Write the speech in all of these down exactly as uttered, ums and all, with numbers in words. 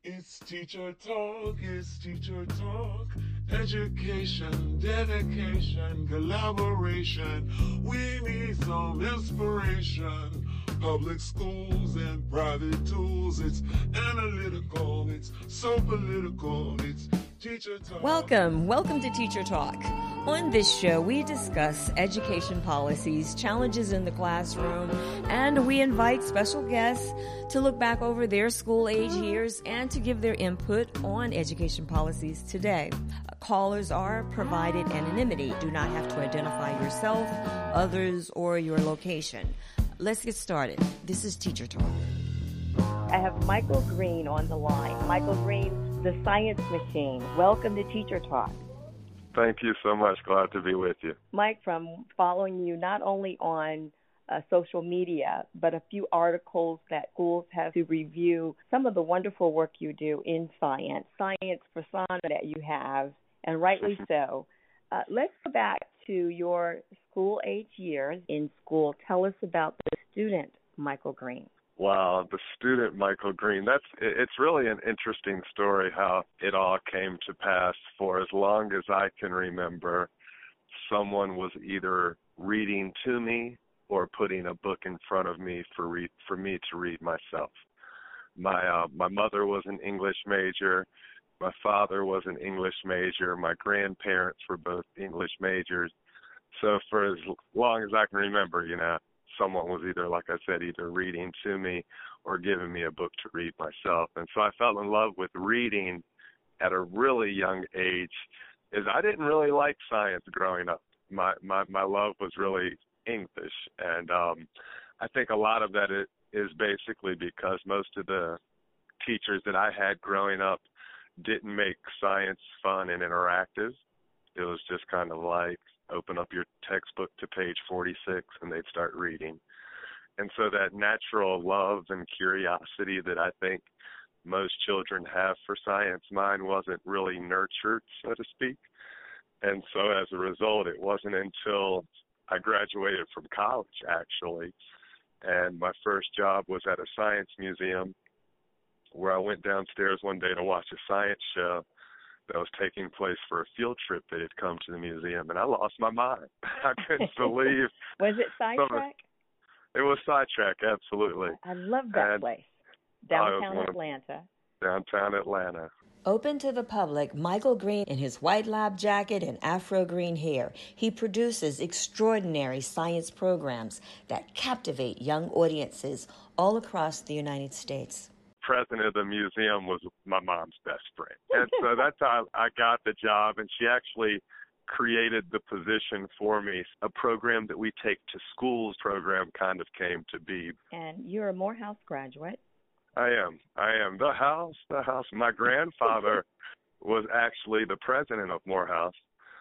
It's teacher talk, it's teacher talk. Education, dedication, collaboration. We need some inspiration. Public schools and private tools. It's analytical, it's so political. It's teacher talk. Welcome, welcome to Teacher Talk. On this show, we discuss education policies, challenges in the classroom, and we invite special guests to look back over their school age years and to give their input on education policies today. Callers are provided anonymity. Do not have to identify yourself, others, or your location. Let's get started. This is Teacher Talk. I have Michael Green on the line. Michael Green, the Science Machine. Welcome to Teacher Talk. Thank you so much. Glad to be with you. Mike, from following you not only on uh, social media, but a few articles that schools have to review some of the wonderful work you do in science, science persona that you have, and rightly so. Uh, let's go back to your school age years in school. Tell us about the student, Michael Green. Wow, the student Michael Green. That's it's really an interesting story how it all came to pass. For as long as I can remember, someone was either reading to me or putting a book in front of me for read, for me to read myself. My uh, my mother was an English major. My father was an English major. My grandparents were both English majors. So for as long as I can remember, you know, someone was either, like I said, either reading to me or giving me a book to read myself. And so I fell in love with reading at a really young age, as I didn't really like science growing up. My my, my love was really English. And um, I think a lot of that is basically because most of the teachers that I had growing up didn't make science fun and interactive. It was just kind of like, open up your textbook to page forty-six and they'd start reading. And so that natural love and curiosity that I think most children have for science, mine wasn't really nurtured, so to speak. And so as a result, it wasn't until I graduated from college, actually, and my first job was at a science museum where I went downstairs one day to watch a science show that was taking place for a field trip that had come to the museum, and I lost my mind. I couldn't believe. Was it Sidetrack? It was Sidetrack, absolutely. I love that and, place. Downtown uh, Atlanta. Downtown Atlanta. Open to the public, Michael Green, in his white lab jacket and afro green hair, he produces extraordinary science programs that captivate young audiences all across the United States. President of the museum was my mom's best friend. And so that's how I got the job, and she actually created the position for me. A program that we take to schools program kind of came to be. And you're a Morehouse graduate. I am. I am. The house, the house. My grandfather was actually the president of Morehouse.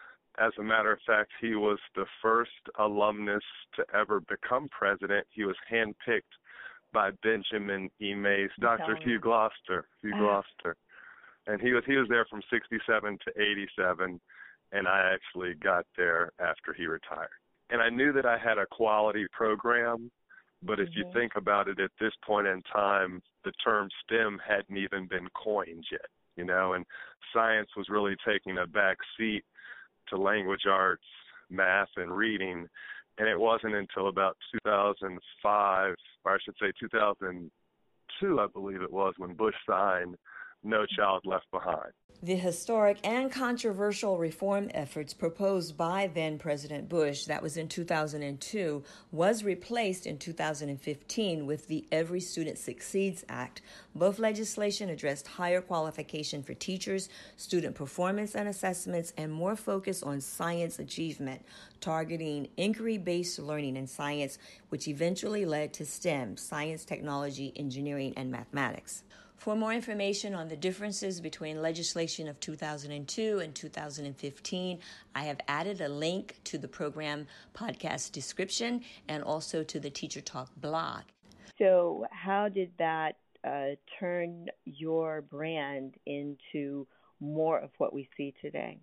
As a matter of fact, he was the first alumnus to ever become president. He was handpicked by Benjamin E. Mays, Doctor Hugh Gloucester, Hugh Gloucester. And he was he was there from sixty-seven to eighty-seven, and I actually got there after he retired. And I knew that I had a quality program, but if mm-hmm. you think about it, at this point in time, the term STEM hadn't even been coined yet, you know, and science was really taking a back seat to language arts, math, and reading. And it wasn't until about two thousand five, or I should say two thousand two, I believe it was, when Bush signed No Child Left Behind. The historic and controversial reform efforts proposed by then-President Bush, that was in two thousand two, was replaced in two thousand fifteen with the Every Student Succeeds Act. Both legislation addressed higher qualification for teachers, student performance and assessments, and more focus on science achievement, targeting inquiry-based learning in science, which eventually led to STEM, science, technology, engineering, and mathematics. For more information on the differences between legislation of two thousand two and two thousand fifteen, I have added a link to the program podcast description and also to the Teacher Talk blog. So how did that uh, turn your brand into more of what we see today?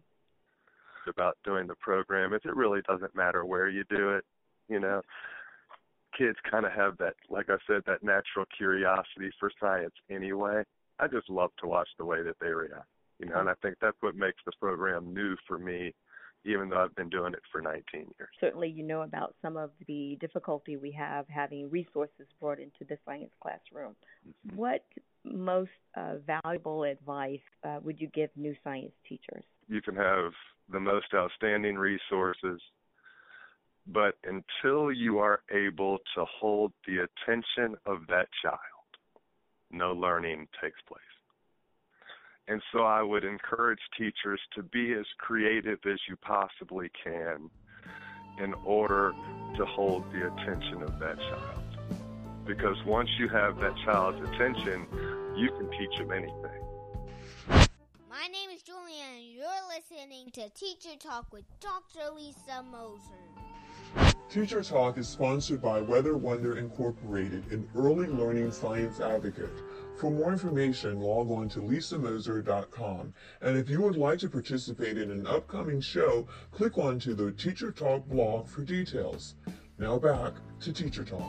About doing the program is it really doesn't matter where you do it, you know. Kids kind of have that, like I said, that natural curiosity for science anyway. I just love to watch the way that they react. You know, and I think that's what makes the program new for me, even though I've been doing it for nineteen years. Certainly you know about some of the difficulty we have having resources brought into the science classroom. Mm-hmm. What most uh, valuable advice uh, would you give new science teachers? You can have the most outstanding resources, but until you are able to hold the attention of that child, no learning takes place. And so I would encourage teachers to be as creative as you possibly can in order to hold the attention of that child. Because once you have that child's attention, you can teach them anything. My name is Julian, and you're listening to Teacher Talk with Doctor Lisa Moser. Teacher Talk is sponsored by Weather Wonder Incorporated, an early learning science advocate. For more information, log on to lisa moser dot com. And if you would like to participate in an upcoming show, click on to the Teacher Talk blog for details. Now back to Teacher Talk.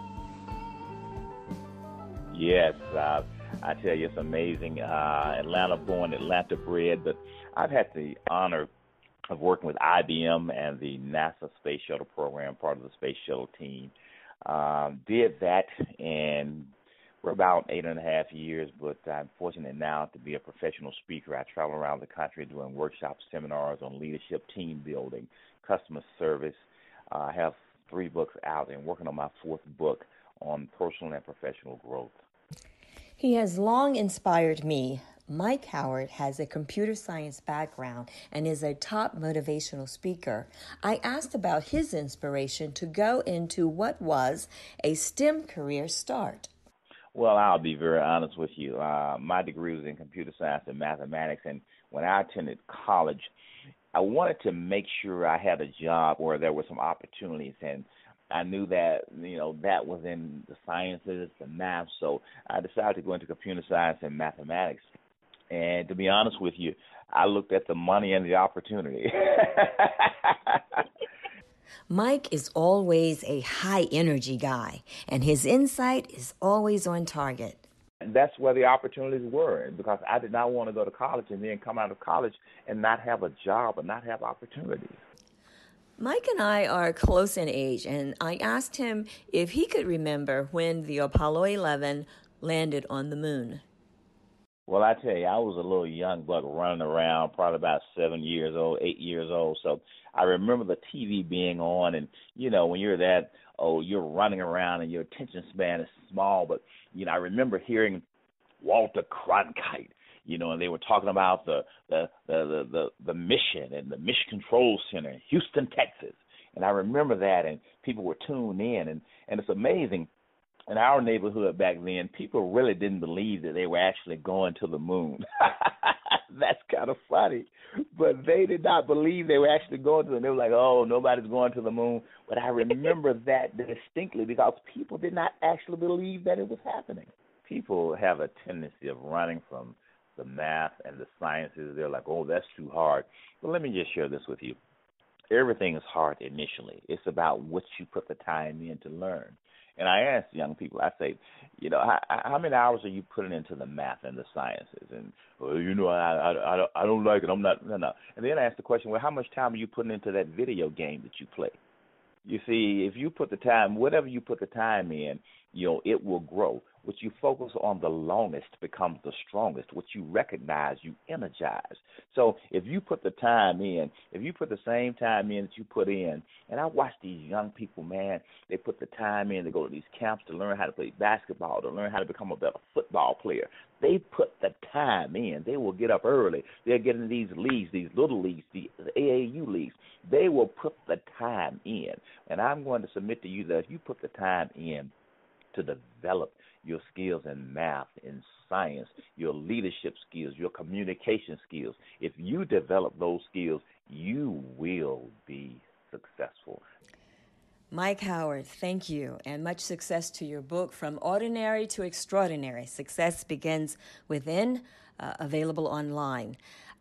Yes, uh, I tell you, it's amazing. Uh, Atlanta born, Atlanta bred, but I've had the honor of working with I B M and the NASA Space Shuttle program, part of the Space Shuttle team. Um, did that and for about eight and a half years, but I'm fortunate now to be a professional speaker. I travel around the country doing workshops, seminars on leadership, team building, customer service. Uh, I have three books out and working on my fourth book on personal and professional growth. He has long inspired me. Mike Howard has a computer science background and is a top motivational speaker. I asked about his inspiration to go into what was a STEM career start. Well, I'll be very honest with you. Uh, my degree was in computer science and mathematics, and when I attended college, I wanted to make sure I had a job where there were some opportunities, and I knew that, you know, that was in the sciences, the math, so I decided to go into computer science and mathematics. And to be honest with you, I looked at the money and the opportunity. Mike is always a high-energy guy, and his insight is always on target. And that's where the opportunities were, because I did not want to go to college and then come out of college and not have a job or not have opportunities. Mike and I are close in age, and I asked him if he could remember when the Apollo eleven landed on the moon. Well, I tell you, I was a little young buck running around, probably about seven years old, eight years old. So I remember the T V being on, and, you know, when you're that old, you're running around and your attention span is small. But, you know, I remember hearing Walter Cronkite, you know, and they were talking about the the the the, the, the mission and the Mission Control Center in Houston, Texas. And I remember that, and people were tuned in, and, and it's amazing. In our neighborhood back then, people really didn't believe that they were actually going to the moon. That's kind of funny. But they did not believe they were actually going to the moon. They were like, oh, nobody's going to the moon. But I remember that distinctly because people did not actually believe that it was happening. People have a tendency of running from the math and the sciences. They're like, oh, that's too hard. But let me just share this with you. Everything is hard initially. It's about what you put the time in to learn. And I ask young people, I say, you know, how, how many hours are you putting into the math and the sciences? And, well, you know, I, I, I, don't, I don't like it. I'm not, no, no. And then I ask the question, well, how much time are you putting into that video game that you play? You see, if you put the time, whatever you put the time in, you know, it will grow. What you focus on the longest becomes the strongest. What you recognize, you energize. So if you put the time in, if you put the same time in that you put in, and I watch these young people, man, they put the time in, they go to these camps to learn how to play basketball, to learn how to become a better football player. They put the time in. They will get up early. They'll get in these leagues, these little leagues, the A A U leagues. They will put the time in. And I'm going to submit to you that if you put the time in to develop your skills in math, in science, your leadership skills, your communication skills, if you develop those skills, you will be successful. Mike Howard, thank you, and much success to your book, From Ordinary to Extraordinary. Success Begins Within, uh, available online.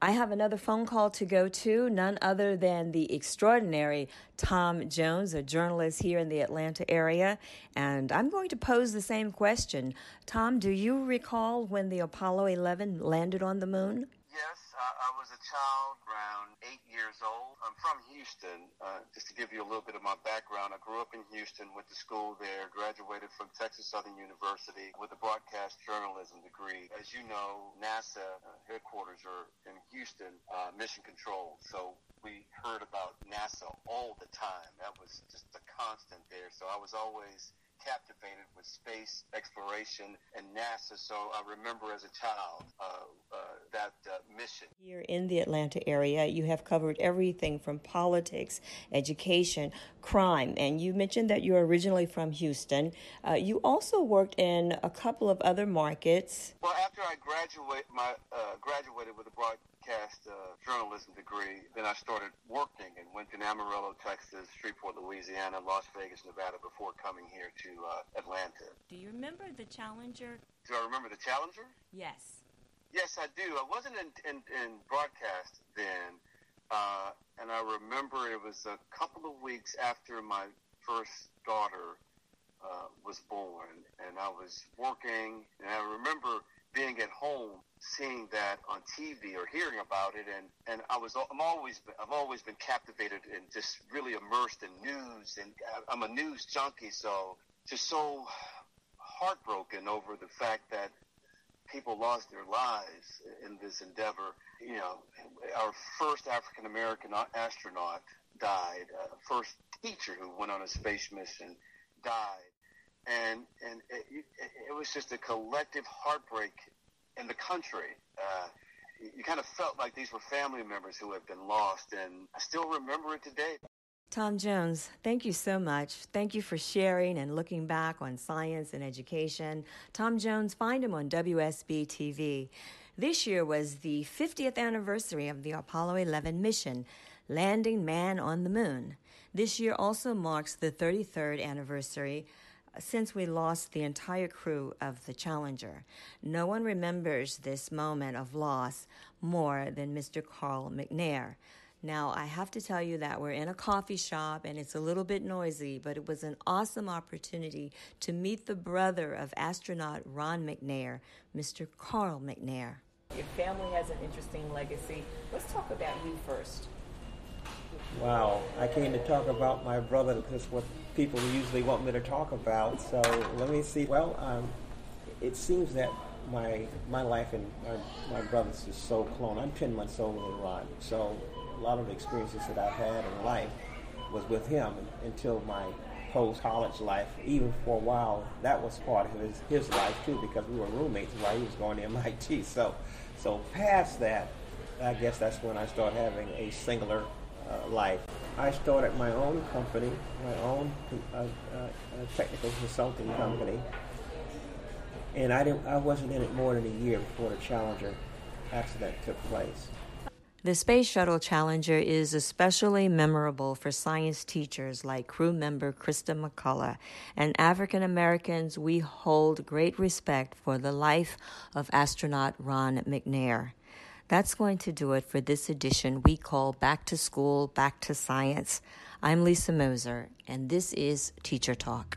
I have another phone call to go to, none other than the extraordinary Tom Jones, a journalist here in the Atlanta area. And I'm going to pose the same question. Tom, do you recall when the Apollo eleven landed on the moon? Yes, I, I was a child around eight years old. I'm from Houston. Uh, just to give you a little bit of my background, I grew up in Houston, went to school there, graduated from Texas Southern University with a broadcast journalism degree. As you know, NASA uh, headquarters are in Houston, uh, mission control. So we heard about NASA all the time. That was just a constant there. So I was always captivated with space exploration and NASA, so I remember as a child uh, uh, that uh, mission. Here in the Atlanta area, you have covered everything from politics, education, crime, and you mentioned that you're originally from Houston. Uh, you also worked in a couple of other markets. Well, after I graduate, my uh, graduated with a broadcast uh, journalism degree, then I started working and went to Amarillo, Texas, Shreveport, Louisiana, Las Vegas, Nevada, before coming here to uh, Atlanta. Do you remember the Challenger? Do I remember the Challenger? Yes. Yes, I do. I wasn't in, in, in broadcast then, uh, and I remember it was a couple of weeks after my first daughter uh, was born, and I was working, and I remember being at home, seeing that on T V or hearing about it, and, and I was I'm always been, I've always been captivated and just really immersed in news, and I'm a news junkie, so just so heartbroken over the fact that people lost their lives in this endeavor. You know, our first African American astronaut died, uh, first teacher who went on a space mission died. And and it, it, it was just a collective heartbreak in the country. Uh, you kind of felt like these were family members who had been lost, and I still remember it today. Tom Jones, thank you so much. Thank you for sharing and looking back on science and education. Tom Jones, find him on W S B T V. This year was the fiftieth anniversary of the Apollo eleven mission, landing man on the moon. This year also marks the thirty-third anniversary since we lost the entire crew of the Challenger. No one remembers this moment of loss more than Mister Carl McNair. Now, I have to tell you that we're in a coffee shop and it's a little bit noisy, but it was an awesome opportunity to meet the brother of astronaut Ron McNair, Mister Carl McNair. Your family has an interesting legacy. Let's talk about you first. Wow, I came to talk about my brother because what people usually want me to talk about. So let me see. Well, um, it seems that my my life and my, my brother's is so clone. I'm ten months older than Ron, so a lot of the experiences that I've had in life was with him until my post-college life. Even for a while, that was part of his, his life too, because we were roommates while he was going to M I T. So, so past that, I guess that's when I started having a singular uh, life. I started my own company, my own uh, uh, technical consulting company, and I didn't. I wasn't in it more than a year before the Challenger accident took place. The Space Shuttle Challenger is especially memorable for science teachers like crew member Krista McCullough, and African Americans. We hold great respect for the life of astronaut Ron McNair. That's going to do it for this edition we call Back to School, Back to Science. I'm Lisa Moser, and this is Teacher Talk.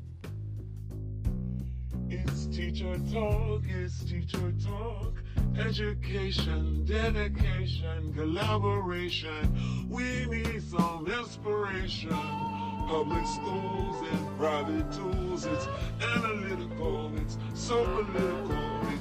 It's Teacher Talk, it's Teacher Talk. Education, dedication, collaboration. We need some inspiration. Public schools and private tools. It's analytical, it's so political.